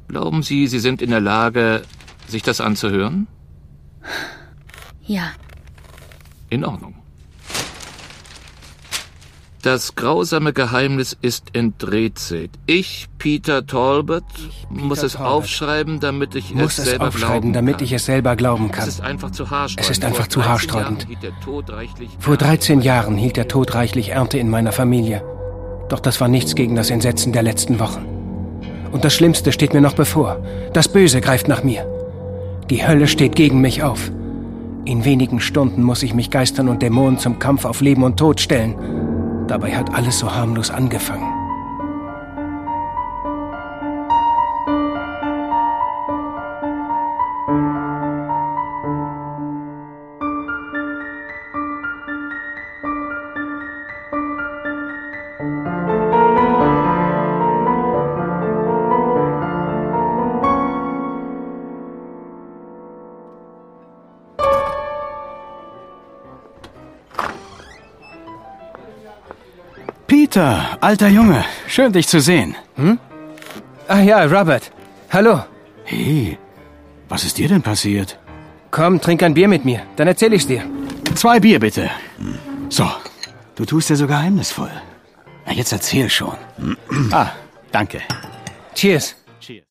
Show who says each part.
Speaker 1: Glauben Sie, Sie sind in der Lage, sich das anzuhören?
Speaker 2: Ja.
Speaker 1: In Ordnung. Das grausame Geheimnis ist enträtselt. Ich, Peter Talbot, muss es aufschreiben, damit ich es selber glauben kann. Es ist einfach zu haarsträubend.
Speaker 3: Vor 13 Jahren hielt der Tod reichlich Ernte in meiner Familie. Doch das war nichts gegen das Entsetzen der letzten Wochen. Und das Schlimmste steht mir noch bevor. Das Böse greift nach mir. Die Hölle steht gegen mich auf. In wenigen Stunden muss ich mich Geistern und Dämonen zum Kampf auf Leben und Tod stellen. Dabei hat alles so harmlos angefangen.
Speaker 4: Peter, alter Junge, schön dich zu sehen.
Speaker 3: Ach ja, Robert. Hallo.
Speaker 4: Hey, was ist dir denn passiert?
Speaker 3: Komm, trink ein Bier mit mir, dann erzähl ich's dir.
Speaker 4: 2 Bier bitte. So, du tust ja so geheimnisvoll. Na, jetzt erzähl schon. Danke.
Speaker 3: Cheers.